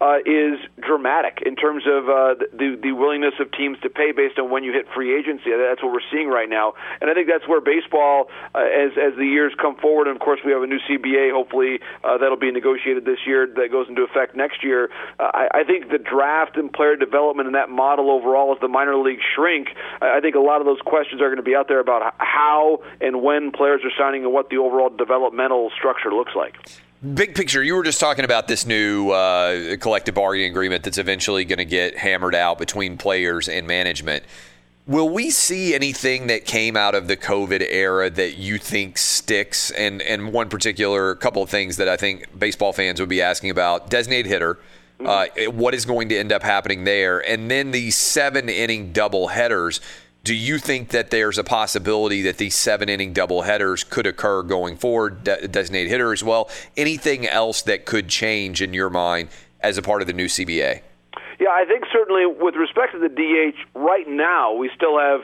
is dramatic in terms of the willingness of teams to pay based on when you hit free agency. That's what we're seeing right now, and I think that's where baseball, as the years come forward, and of course we have a new CBA, hopefully that'll be negotiated this year, that goes into effect next year. I think the draft and player development and that model overall, as the minor leagues shrink, I think a lot of those questions are going to be out there about how and when players are signing and what the overall developmental structure looks like. Big picture, you were just talking about this new collective bargaining agreement that's eventually going to get hammered out between players and management. Will we see anything that came out of the COVID era that you think sticks? And one particular couple of things that I think baseball fans would be asking about: designated hitter, what is going to end up happening there? And then these 7-inning doubleheaders. Do you think that there's a possibility that these 7-inning doubleheaders could occur going forward, designated hitter as well? Anything else that could change in your mind as a part of the new CBA? Yeah, I think certainly with respect to the DH, right now we still have,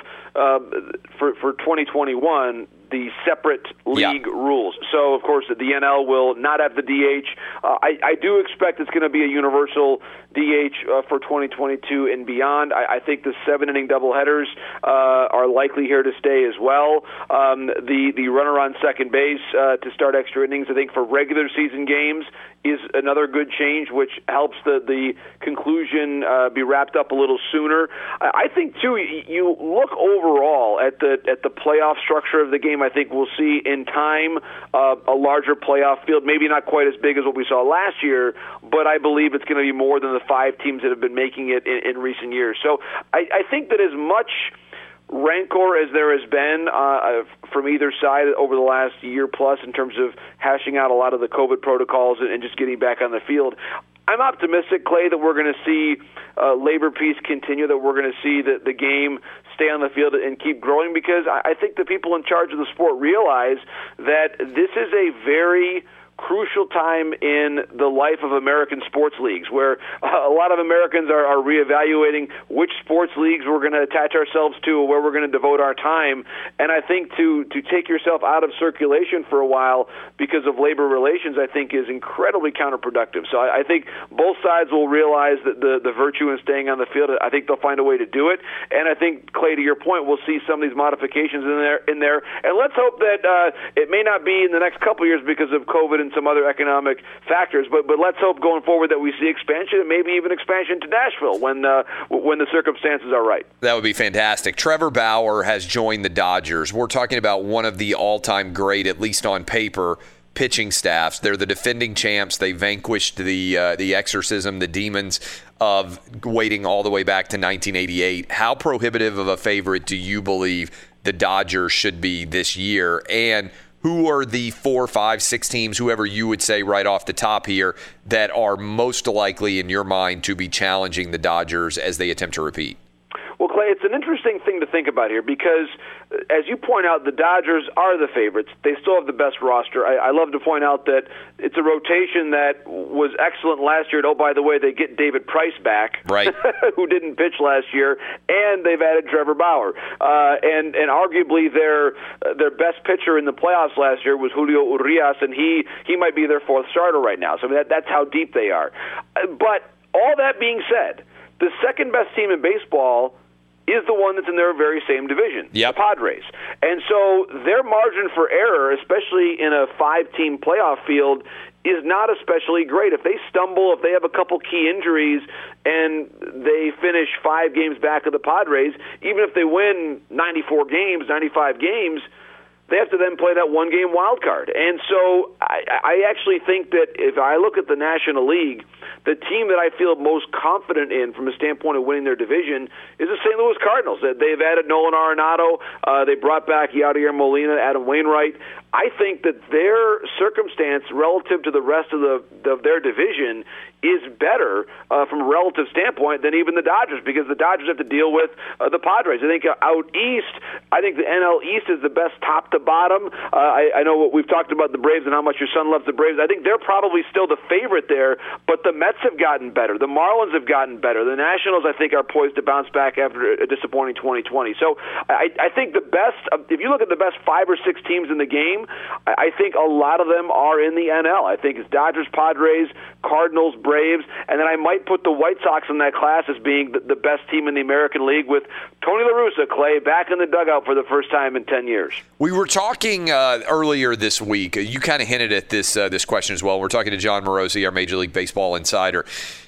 for 2021, the separate league rules. So, of course, the NL will not have the DH. I do expect it's going to be a universal DH for 2022 and beyond. I think the 7-inning doubleheaders are likely here to stay as well. The runner on second base to start extra innings, I think, for regular season games is another good change, which helps the conclusion be wrapped up a little sooner. I think, too, you look overall at the playoff structure of the game. I think we'll see in time a larger playoff field, maybe not quite as big as what we saw last year, but I believe it's going to be more than the 5 teams that have been making it in recent years. So I think that as much rancor as there has been from either side over the last year plus in terms of hashing out a lot of the COVID protocols and just getting back on the field, I'm optimistic, Clay, that we're going to see labor peace continue, that we're going to see the game stay on the field and keep growing, because I think the people in charge of the sport realize that this is a very crucial time in the life of American sports leagues, where a lot of Americans are reevaluating which sports leagues we're going to attach ourselves to or where we're going to devote our time. And I think to take yourself out of circulation for a while because of labor relations, I think is incredibly counterproductive. So I think both sides will realize that the virtue in staying on the field. I think they'll find a way to do it. And I think, Clay, to your point, we'll see some of these modifications in there. And let's hope that it may not be in the next couple of years because of COVID and some other economic factors. But let's hope going forward that we see expansion and maybe even expansion to Nashville when the circumstances are right. That would be fantastic. Trevor Bauer has joined the Dodgers. We're talking about one of the all-time great, at least on paper, pitching staffs. They're the defending champs. They vanquished the exorcism, the demons of waiting all the way back to 1988. How prohibitive of a favorite do you believe the Dodgers should be this year? And who are the 4, 5, 6 teams, whoever you would say right off the top here, that are most likely in your mind to be challenging the Dodgers as they attempt to repeat? Well, Clay, it's an interesting thing to think about here because, as you point out, the Dodgers are the favorites. They still have the best roster. I love to point out that it's a rotation that was excellent last year. And, oh, by the way, they get David Price back, right, who didn't pitch last year, and they've added Trevor Bauer. And arguably their best pitcher in the playoffs last year was Julio Urias, and he might be their fourth starter right now. So I mean, that's how deep they are. But all that being said, the second best team in baseball is the one that's in their very same division, the Padres. And so their margin for error, especially in a 5-team playoff field, is not especially great. If they stumble, if they have a couple key injuries, and they finish 5 games back of the Padres, even if they win 94 games, 95 games, they have to then play that one-game wild card. And so I actually think that if I look at the National League, the team that I feel most confident in from a standpoint of winning their division is the St. Louis Cardinals. They've added Nolan Arenado. They brought back Yadier Molina, Adam Wainwright. I think that their circumstance relative to the rest of their division is better from a relative standpoint than even the Dodgers, because the Dodgers have to deal with the Padres. I think out east, I think the NL East is the best top to bottom. I know what we've talked about the Braves and how much your son loves the Braves. I think they're probably still the favorite there, but the Mets have gotten better. The Marlins have gotten better. The Nationals, I think, are poised to bounce back after a disappointing 2020. So I think the best, if you look at the best 5 or 6 teams in the game, I think a lot of them are in the NL. I think it's Dodgers, Padres, Cardinals, Braves, and then I might put the White Sox in that class as being the best team in the American League, with Tony La Russa, Clay, back in the dugout for the first time in 10 years. We were talking earlier this week. You kind of hinted at this question as well. We're talking to John Morosi, our Major League Baseball insider.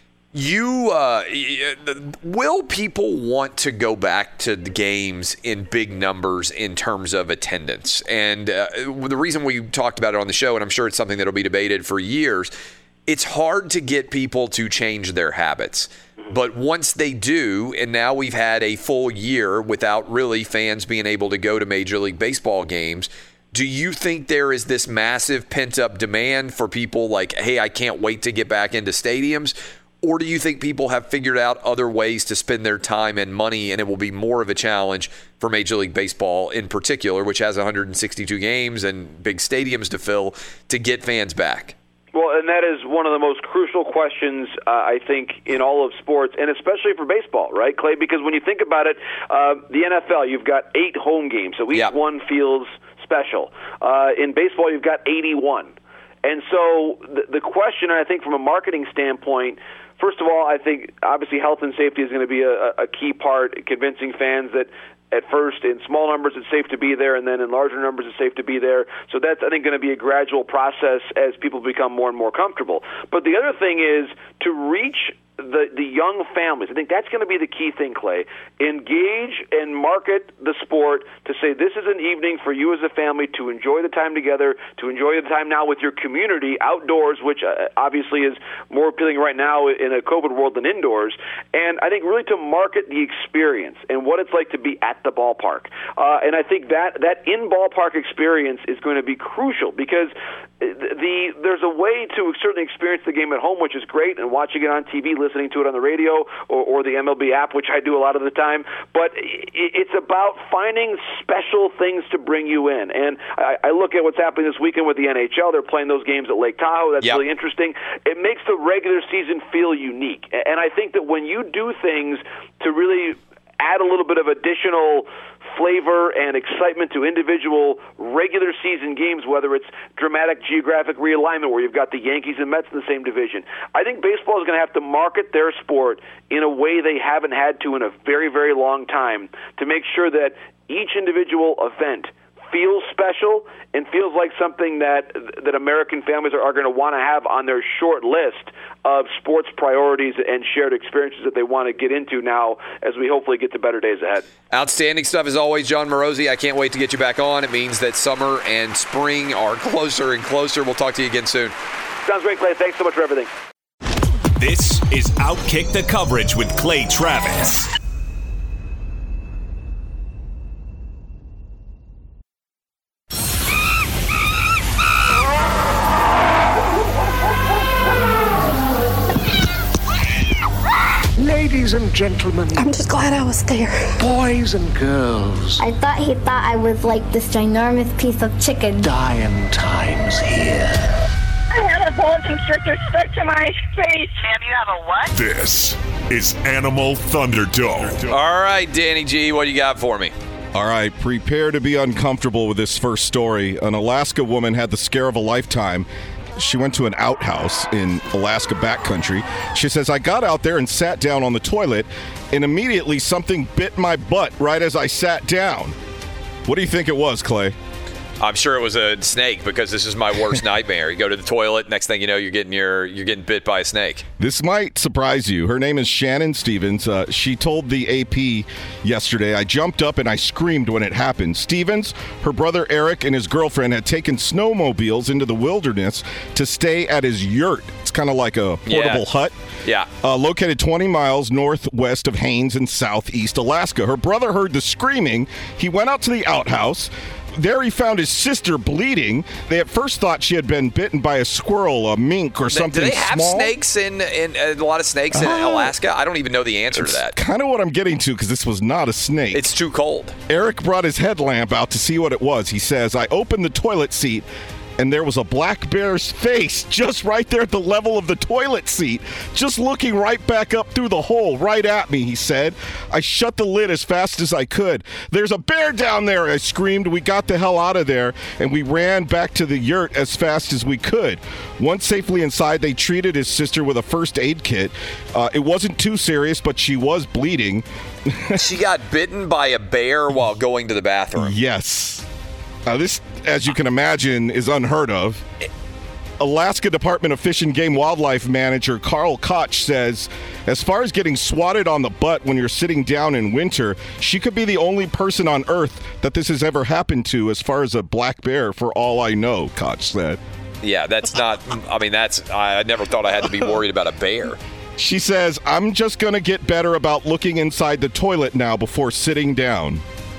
Will people want to go back to the games in big numbers in terms of attendance? And the reason we talked about it on the show, and I'm sure it's something that will be debated for years, it's hard to get people to change their habits. But once they do, and now we've had a full year without really fans being able to go to Major League Baseball games, do you think there is this massive pent-up demand for people like, hey, I can't wait to get back into stadiums? Or do you think people have figured out other ways to spend their time and money, and it will be more of a challenge for Major League Baseball in particular, which has 162 games and big stadiums to fill, to get fans back? Well, and that is one of the most crucial questions, I think, in all of sports, and especially for baseball, right, Clay? Because when you think about it, the NFL, you've got 8 home games, so each one feels special. In baseball, you've got 81. And so the question, I think, from a marketing standpoint, first of all, I think obviously health and safety is going to be a key part, convincing fans that at first in small numbers it's safe to be there, and then in larger numbers it's safe to be there. So that's, I think, going to be a gradual process as people become more and more comfortable. But the other thing is to reach the young families. I think that's going to be the key thing, Clay. Engage and market the sport to say this is an evening for you as a family to enjoy the time together, to enjoy the time now with your community outdoors, which obviously is more appealing right now in a COVID world than indoors. And I think really to market the experience and what it's like to be at the ballpark. And I think that in-ballpark experience is going to be crucial, because there's a way to certainly experience the game at home, which is great, and watching it on TV, listening to it on the radio or the MLB app, which I do a lot of the time. But it's about finding special things to bring you in. And I look at what's happening this weekend with the NHL. They're playing those games at Lake Tahoe. That's really interesting. It makes the regular season feel unique. And I think that when you do things to really add a little bit of additional flavor and excitement to individual regular season games, whether it's dramatic geographic realignment where you've got the Yankees and Mets in the same division. I think baseball is going to have to market their sport in a way they haven't had to in a very, very long time to make sure that each individual event feels special and feels like something that American families are going to want to have on their short list of sports priorities and shared experiences that they want to get into now as we hopefully get to better days ahead. Outstanding stuff as always, John Morosi. I can't wait to get you back on. It means that summer and spring are closer and closer. We'll talk to you again soon. Sounds great, Clay. Thanks so much for everything. This is Outkick the Coverage with Clay Travis. Ladies and gentlemen, I'm just glad I was there. boys and girls, I thought he thought I was like this ginormous piece of chicken. dying times here. I had a whole constrictor stuck to my face. Sam, you have a what? This is Animal Thunderdome. All right, Danny G, what do you got for me? All right, prepare to be uncomfortable with this first story. An Alaska woman had the scare of a lifetime. She went to an outhouse in Alaska backcountry. She says, I got out there and sat down on the toilet, and immediately something bit my butt right as I sat down. What do you think it was, Clay? I'm sure it was a snake because this is my worst nightmare. You go to the toilet, next thing you know, you're getting bit by a snake. This might surprise you. Her name is Shannon Stevens. She told the AP yesterday, I jumped up and I screamed when it happened. Stevens, her brother Eric, and his girlfriend had taken snowmobiles into the wilderness to stay at his yurt. It's kind of like a portable hut. Yeah. Located 20 miles northwest of Haines in southeast Alaska. Her brother heard the screaming. He went out to the outhouse. There he found his sister bleeding. They at first thought she had been bitten by a squirrel, a mink, or something small. Do they have snakes in a lot of snakes in Alaska? I don't even know the answer to that. Kind of what I'm getting to, because this was not a snake. It's too cold. Eric brought his headlamp out to see what it was. He says, I opened the toilet seat, and there was a black bear's face just right there at the level of the toilet seat, just looking right back up through the hole, right at me, he said. I shut the lid as fast as I could. There's a bear down there, I screamed. We got the hell out of there, and we ran back to the yurt as fast as we could. Once safely inside, they treated his sister with a first aid kit. It wasn't too serious, but she was bleeding. She got bitten by a bear while going to the bathroom. Yes. This, as you can imagine, is unheard of. Alaska Department of Fish and Game Wildlife Manager Carl Koch says, as far as getting swatted on the butt when you're sitting down in winter, she could be the only person on Earth that this has ever happened to as far as a black bear, for all I know, Koch said. Yeah, that's not, I never thought I had to be worried about a bear. She says, I'm just going to get better about looking inside the toilet now before sitting down.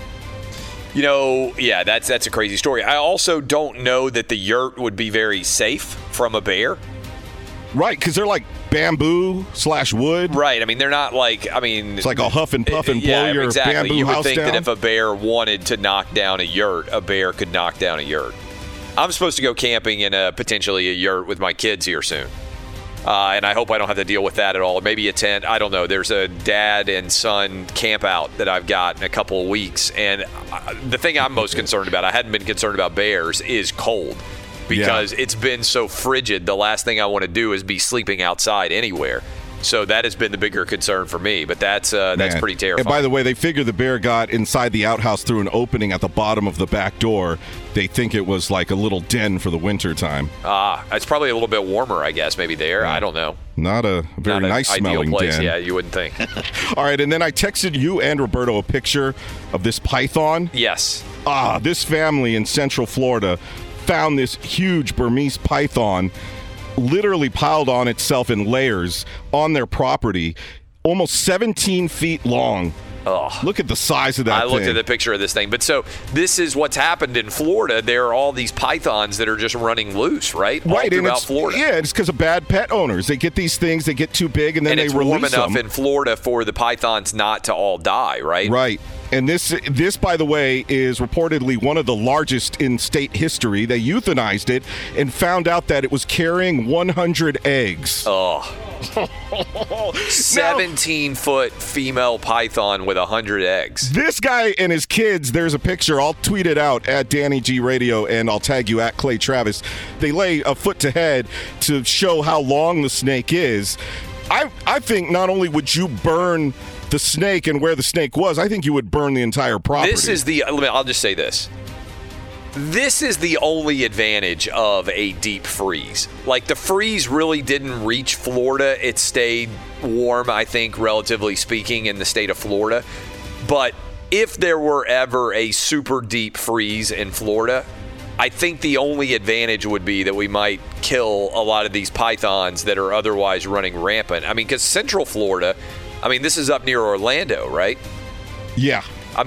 You know, yeah, that's a crazy story. I also don't know that the yurt would be very safe from a bear. Right, because they're like bamboo/wood. Right, I mean, they're not like, it's like a huff and puff and blow your exactly. bamboo You would house think down. that if a bear wanted to knock down a yurt, a bear could knock down a yurt. I'm supposed to go camping in potentially a yurt with my kids here soon. And I hope I don't have to deal with that at all. Or maybe a tent. I don't know. There's a dad and son camp out that I've got in a couple of weeks. And the thing I'm most concerned about, I hadn't been concerned about bears, is cold. Because it's been so frigid. The last thing I want to do is be sleeping outside anywhere. So that has been the bigger concern for me. But that's pretty terrifying. And by the way, they figure the bear got inside the outhouse through an opening at the bottom of the back door. They think it was like a little den for the winter time. It's probably a little bit warmer, I guess, maybe there. Yeah. I don't know. Not a very nice smelling place. den. Yeah, you wouldn't think. All right, and then I texted you and Roberto a picture of this python. Yes. This family in Central Florida found this huge Burmese python literally piled on itself in layers on their property, almost 17 feet long. Oh. Look at the size of that thing. I looked at the picture of this thing. But so this is what's happened in Florida. There are all these pythons that are just running loose, right? Right. All throughout Florida. Yeah, it's because of bad pet owners. They get these things, they get too big, and then they release them. And it's warm enough in Florida for the pythons not to all die, right? Right. And this, by the way, is reportedly one of the largest in state history. They euthanized it and found out that it was carrying 100 eggs. Oh. 17-foot female python with 100 eggs. This guy and his kids, there's a picture. I'll tweet it out at Danny G Radio, and I'll tag you at Clay Travis. They lay a foot to head to show how long the snake is. I think not only would you burn the snake and where the snake was, I think you would burn the entire property. I'll just say this. This is the only advantage of a deep freeze. Like, the freeze really didn't reach Florida. It stayed warm, I think, relatively speaking, in the state of Florida. But if there were ever a super deep freeze in Florida, I think the only advantage would be that we might kill a lot of these pythons that are otherwise running rampant. I mean, because Central Florida, this is up near Orlando, right? Yeah.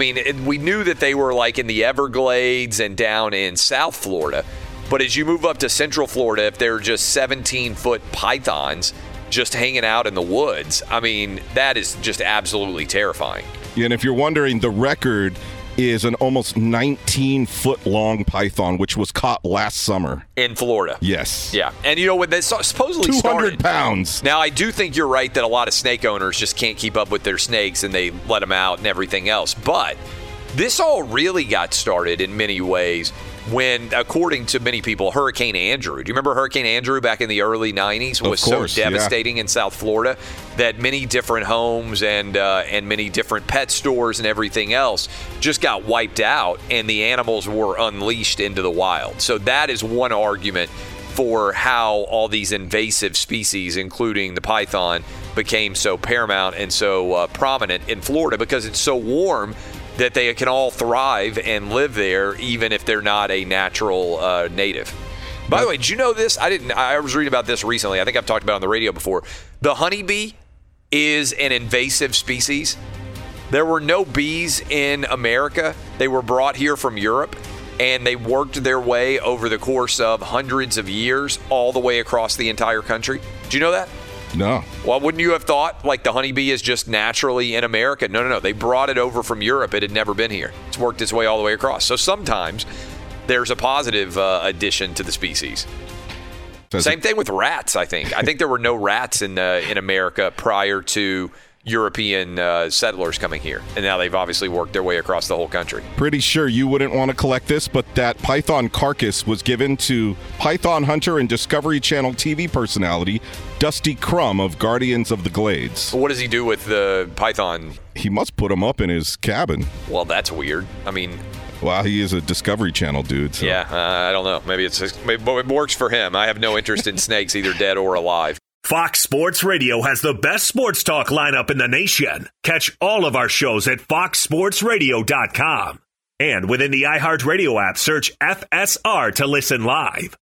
We knew that they were like in the Everglades and down in South Florida. But as you move up to Central Florida, if they're just 17-foot pythons just hanging out in the woods, that is just absolutely terrifying. Yeah, and if you're wondering, the record is an almost 19-foot-long python, which was caught last summer. In Florida. Yes. Yeah. And, when they supposedly 200 started, pounds. Now, I do think you're right that a lot of snake owners just can't keep up with their snakes and they let them out and everything else. But this all really got started in many ways when, according to many people, Hurricane Andrew. Do you remember Hurricane Andrew back in the early 90s was so devastating in South Florida that many different homes and many different pet stores and everything else just got wiped out and the animals were unleashed into the wild. So that is one argument for how all these invasive species, including the python, became so paramount and so prominent in Florida because it's so warm that they can all thrive and live there even if they're not a natural native. By the way, did you know this? I was reading about this recently. I think I've talked about it on the radio before. The honeybee is an invasive species. There were no bees in America. They were brought here from Europe, and they worked their way over the course of hundreds of years all the way across the entire country. Do you know that? No. Well, wouldn't you have thought, like, the honeybee is just naturally in America? No. They brought it over from Europe. It had never been here. It's worked its way all the way across. So sometimes there's a positive addition to the species. Same thing with rats, I think. I think there were no rats in America prior to European settlers coming here. And now they've obviously worked their way across the whole country. Pretty sure you wouldn't want to collect this, but that python carcass was given to python hunter and Discovery Channel TV personality Dusty Crum of Guardians of the Glades. What does he do with the python? He must put him up in his cabin. Well, that's weird. Well, he is a Discovery Channel dude. So. Yeah, I don't know. Maybe it works for him. I have no interest in snakes, either dead or alive. Fox Sports Radio has the best sports talk lineup in the nation. Catch all of our shows at foxsportsradio.com. And within the iHeartRadio app, search FSR to listen live.